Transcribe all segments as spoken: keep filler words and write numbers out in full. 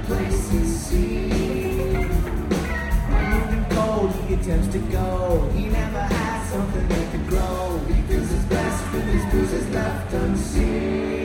places seen. Moving cold, he attempts to go. He never had something that could grow. He feels his best when his bruises left unseen.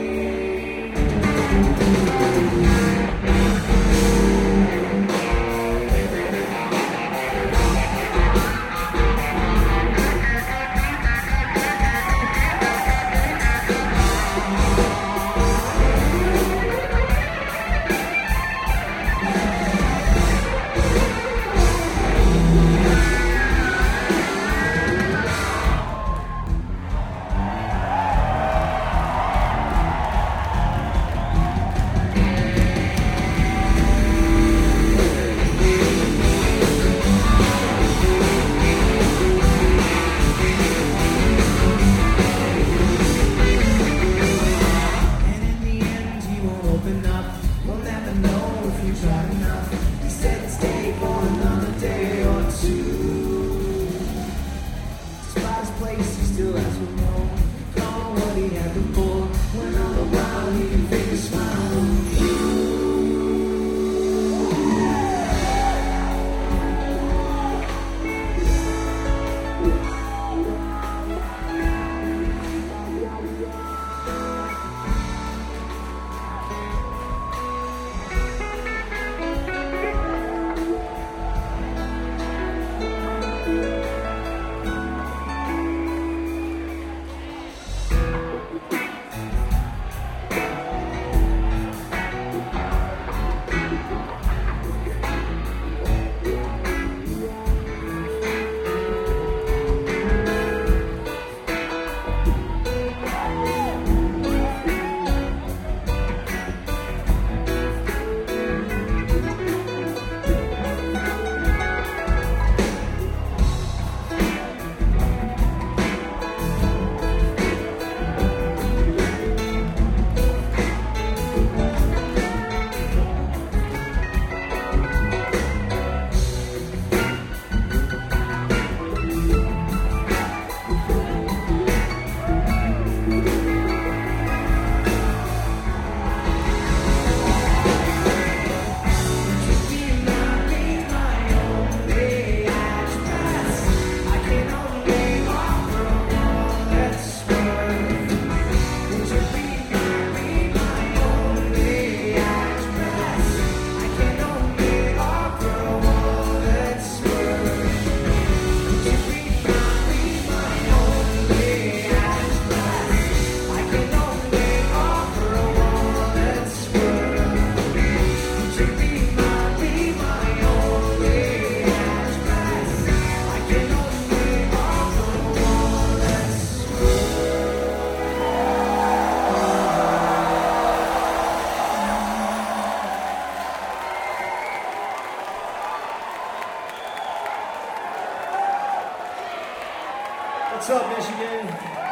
What's up, Michigan?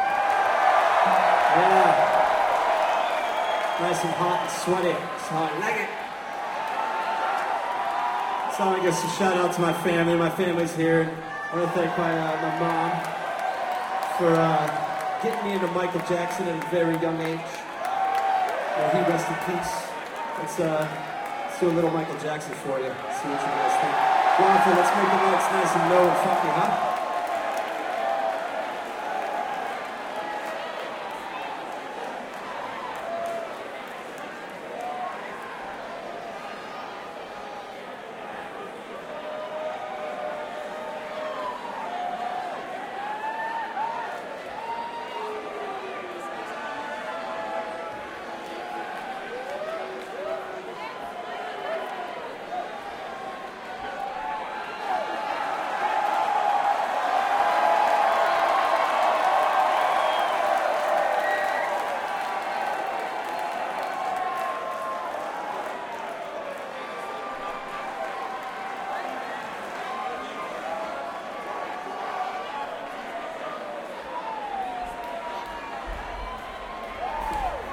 Yeah. Nice and hot and sweaty. So I like it. So I guess a shout out to my family. My family's here. I want to thank my, uh, my mom for uh, getting me into Michael Jackson at a very young age. May he rest in peace. Let's, uh, let's do a little Michael Jackson for you. See what you guys think. Wonderful. Let's make the nights nice and low and funky, huh?